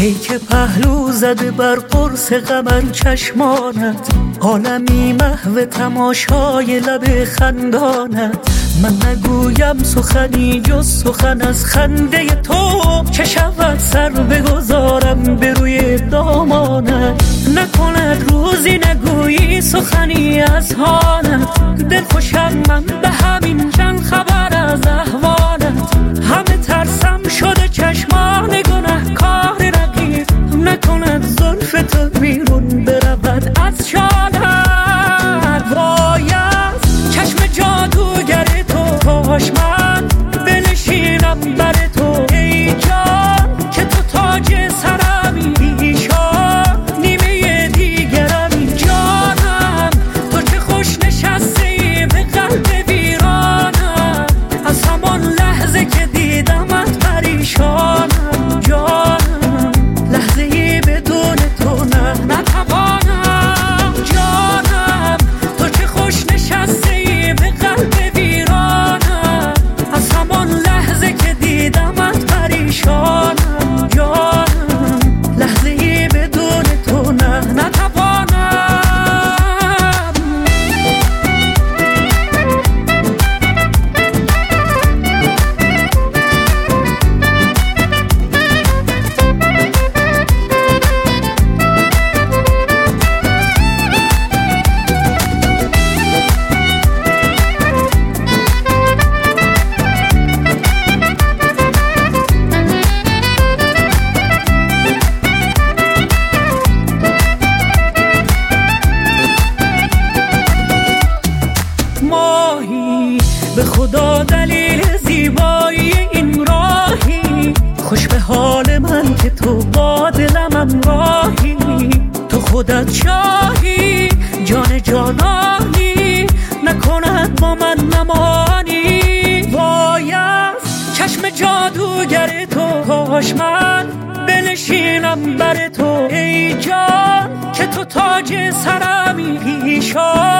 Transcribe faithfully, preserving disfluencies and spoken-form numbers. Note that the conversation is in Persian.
ای که پهلو زده بر قرص قمر چشمانت، عالمی محو تماشای لب خندانت. من نگویم سخنی جز سخن از خنده تو، چه شود سر بگذارم به روی دامانت. نکند روزی نگویی سخنی از حالت، دل خوشم من به همین چند خبر از احوالت. همه ترسم شده چشمان گناه کار رقیب، نکند زلف تو بیرون برود از شالت. وای از چشم جادوگر تو، کاش من بنشینم بر تو ای جان، که تو تاج سرمی ایشان نیمه دیگرمی. جانم تو چه خوش نشستی به قلب ویرانم، از همان لحظه که دیدمت پریشانم. جانم لحظه ای بدون تو نه نتوانم. جانم تو چه خوش نشستی به قلب ویرانم، از همان لحظه که دیدمت پریشانم. جانم لحظه ای بدون تو نه نتوانم. ماهی به خدا دلیل زیبایی این راهی، خوش به حال من که تو با دلم راهی. تو خودت شاهی جان جانانی، نکند با من نمانی. وای از چشم جادوگر تو، کاش من بنشینم بر تو ای جان، که تو تاج سرمی پیشان